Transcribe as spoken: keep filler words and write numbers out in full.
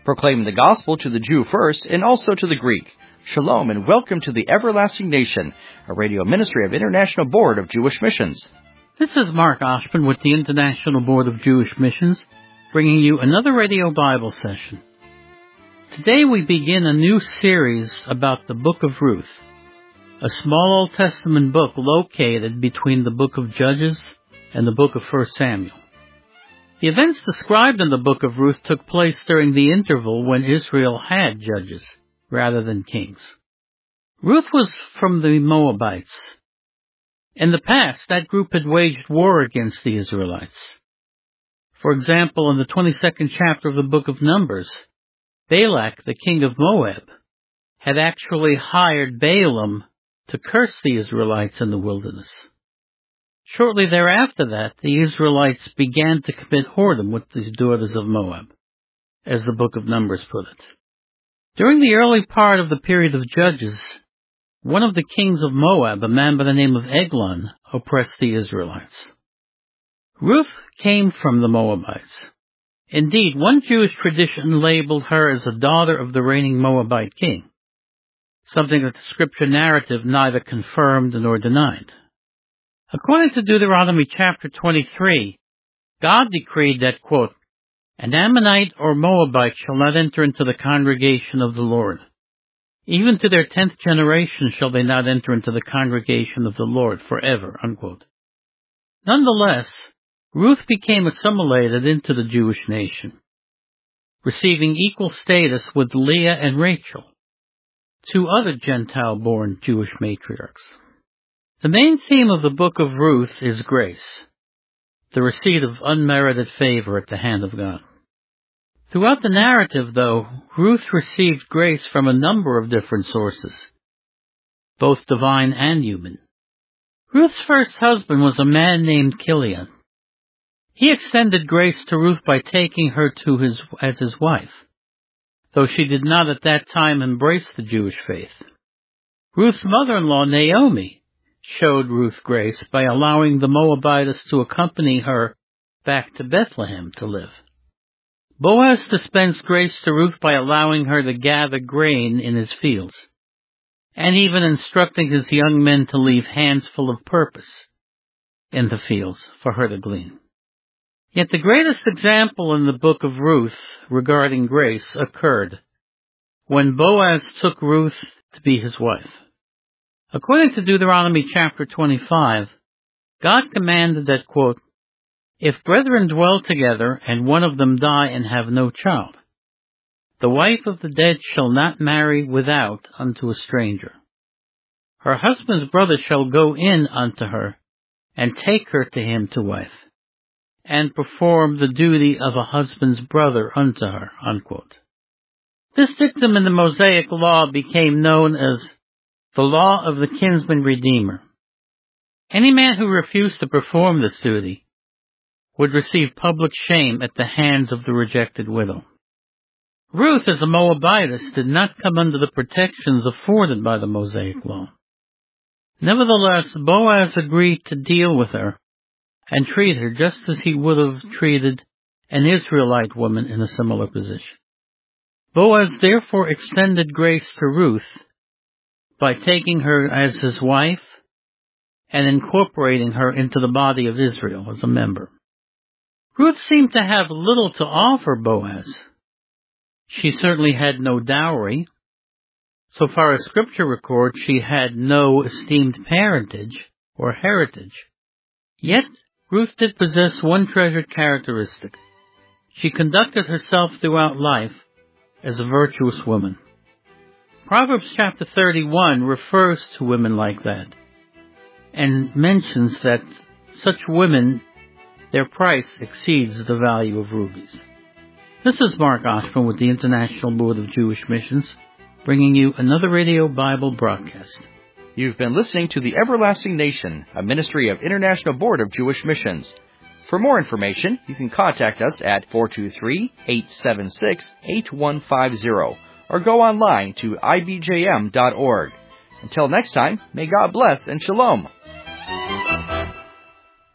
proclaiming the gospel to the Jew first and also to the Greek. Shalom and welcome to the Everlasting Nation, a radio ministry of International Board of Jewish Missions. This is Mark Oshman with the International Board of Jewish Missions, bringing you another radio Bible session. Today we begin a new series about the Book of Ruth, a small Old Testament book located between the Book of Judges and the Book of First Samuel. The events described in the Book of Ruth took place during the interval when Israel had judges rather than kings. Ruth was from the Moabites. In the past, that group had waged war against the Israelites. For example, in the twenty-second chapter of the Book of Numbers, Balak, the king of Moab, had actually hired Balaam to curse the Israelites in the wilderness. Shortly thereafter that, the Israelites began to commit whoredom with the daughters of Moab, as the Book of Numbers put it. During the early part of the period of Judges, one of the kings of Moab, a man by the name of Eglon, oppressed the Israelites. Ruth came from the Moabites. Indeed, one Jewish tradition labeled her as a daughter of the reigning Moabite king, something that the scripture narrative neither confirmed nor denied. According to Deuteronomy chapter twenty-three, God decreed that, quote, "An Ammonite or Moabite shall not enter into the congregation of the Lord. Even to their tenth generation shall they not enter into the congregation of the Lord forever," unquote. Nonetheless, Ruth became assimilated into the Jewish nation, receiving equal status with Leah and Rachel, two other Gentile-born Jewish matriarchs. The main theme of the Book of Ruth is grace, the receipt of unmerited favor at the hand of God. Throughout the narrative, though, Ruth received grace from a number of different sources, both divine and human. Ruth's first husband was a man named Kilion. He extended grace to Ruth by taking her to his as his wife, though she did not at that time embrace the Jewish faith. Ruth's mother-in-law, Naomi, showed Ruth grace by allowing the Moabitess to accompany her back to Bethlehem to live. Boaz dispensed grace to Ruth by allowing her to gather grain in his fields, and even instructing his young men to leave hands full of purpose in the fields for her to glean. Yet the greatest example in the book of Ruth regarding grace occurred when Boaz took Ruth to be his wife. According to Deuteronomy chapter twenty-five, God commanded that, quote, "If brethren dwell together, and one of them die and have no child, the wife of the dead shall not marry without unto a stranger. Her husband's brother shall go in unto her, and take her to him to wife, and perform the duty of a husband's brother unto her," unquote. This dictum in the Mosaic Law became known as the Law of the Kinsman Redeemer. Any man who refused to perform this duty would receive public shame at the hands of the rejected widow. Ruth, as a Moabitess, did not come under the protections afforded by the Mosaic Law. Nevertheless, Boaz agreed to deal with her and treat her just as he would have treated an Israelite woman in a similar position. Boaz therefore extended grace to Ruth by taking her as his wife and incorporating her into the body of Israel as a member. Ruth seemed to have little to offer Boaz. She certainly had no dowry. So far as Scripture records, she had no esteemed parentage or heritage. Yet, Ruth did possess one treasured characteristic. She conducted herself throughout life as a virtuous woman. Proverbs chapter thirty-one refers to women like that and mentions that such women, their price exceeds the value of rubies. This is Mark Oshman with the International Board of Jewish Missions, bringing you another radio Bible broadcast. You've been listening to the Everlasting Nation, a ministry of International Board of Jewish Missions. For more information, you can contact us at four two three, eight seven six, eight one five zero or go online to I B J M dot org. Until next time, may God bless and shalom.